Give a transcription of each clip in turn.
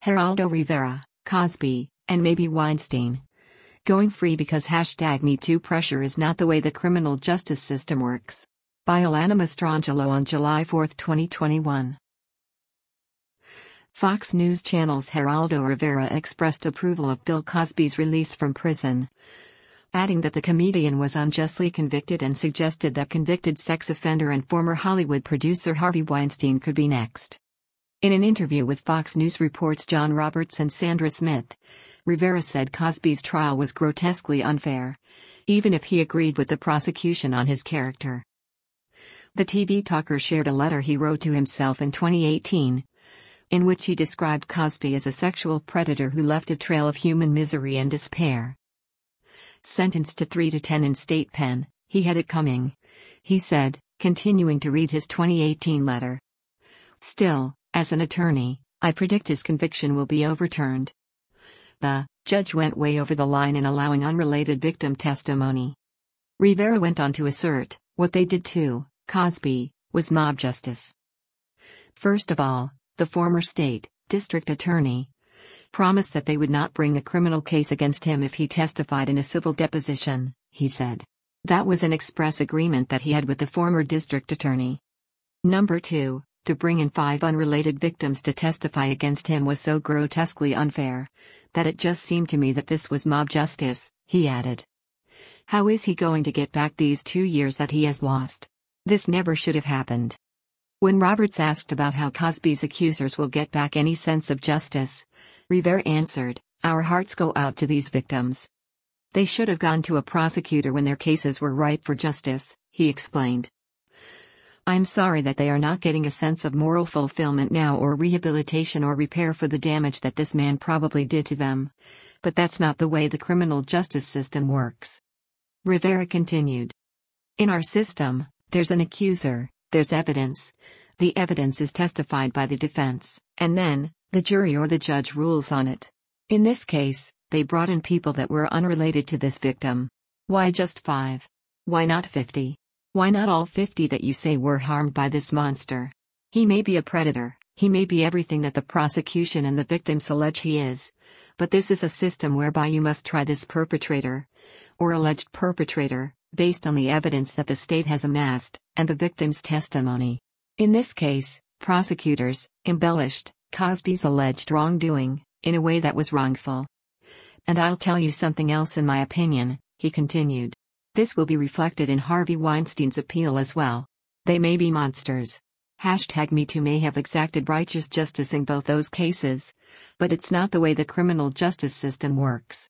Geraldo Rivera, Cosby, and maybe Weinstein. Going free because #MeToo pressure is not the way the criminal justice system works. By Alana Mastrangelo on July 4, 2021. Fox News Channel's Geraldo Rivera expressed approval of Bill Cosby's release from prison, adding that the comedian was unjustly convicted and suggested that convicted sex offender and former Hollywood producer Harvey Weinstein could be next. In an interview with Fox News reports John Roberts and Sandra Smith, Rivera said Cosby's trial was grotesquely unfair, even if he agreed with the prosecution on his character. The TV talker shared a letter he wrote to himself in 2018, in which he described Cosby as a sexual predator who left a trail of human misery and despair. Sentenced to 3 to 10 in state pen, he had it coming, he said, continuing to read his 2018 letter. Still, as an attorney, I predict his conviction will be overturned. The judge went way over the line in allowing unrelated victim testimony. Rivera went on to assert, what they did to Cosby was mob justice. First of all, the former state district attorney promised that they would not bring a criminal case against him if he testified in a civil deposition, he said. That was an express agreement that he had with the former district attorney. Number 2, to bring in 5 unrelated victims to testify against him was so grotesquely unfair that it just seemed to me that this was mob justice, he added. How is he going to get back these 2 years that he has lost? This never should have happened. When Roberts asked about how Cosby's accusers will get back any sense of justice, Rivera answered, our hearts go out to these victims. They should have gone to a prosecutor when their cases were ripe for justice, he explained. I'm sorry that they are not getting a sense of moral fulfillment now or rehabilitation or repair for the damage that this man probably did to them. But that's not the way the criminal justice system works. Rivera continued. In our system, there's an accuser, there's evidence. The evidence is testified by the defense, and then, the jury or the judge rules on it. In this case, they brought in people that were unrelated to this victim. Why just 5? Why not 50? Why not all 50 that you say were harmed by this monster? He may be a predator, he may be everything that the prosecution and the victims allege he is. But this is a system whereby you must try this perpetrator, or alleged perpetrator, based on the evidence that the state has amassed, and the victim's testimony. In this case, prosecutors embellished Cosby's alleged wrongdoing in a way that was wrongful. And I'll tell you something else in my opinion, he continued. This will be reflected in Harvey Weinstein's appeal as well. They may be monsters. #MeToo may have exacted righteous justice in both those cases, but it's not the way the criminal justice system works.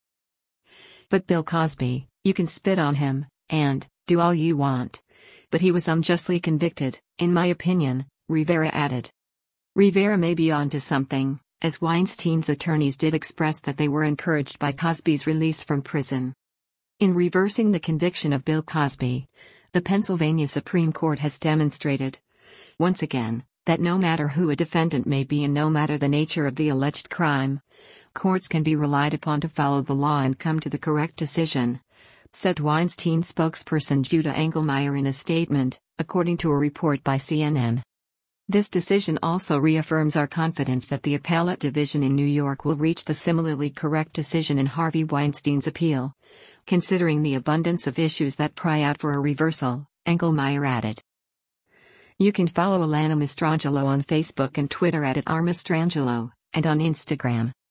But Bill Cosby, you can spit on him, and do all you want. But he was unjustly convicted, in my opinion, Rivera added. Rivera may be onto something, as Weinstein's attorneys did express that they were encouraged by Cosby's release from prison. In reversing the conviction of Bill Cosby, the Pennsylvania Supreme Court has demonstrated, once again, that no matter who a defendant may be and no matter the nature of the alleged crime, courts can be relied upon to follow the law and come to the correct decision, said Weinstein spokesperson Judah Engelmeyer in a statement, according to a report by CNN. This decision also reaffirms our confidence that the appellate division in New York will reach the similarly correct decision in Harvey Weinstein's appeal, considering the abundance of issues that cry out for a reversal, Engelmeyer added. You can follow Alana Mastrangelo on Facebook and Twitter @RMastrangelo, and on Instagram.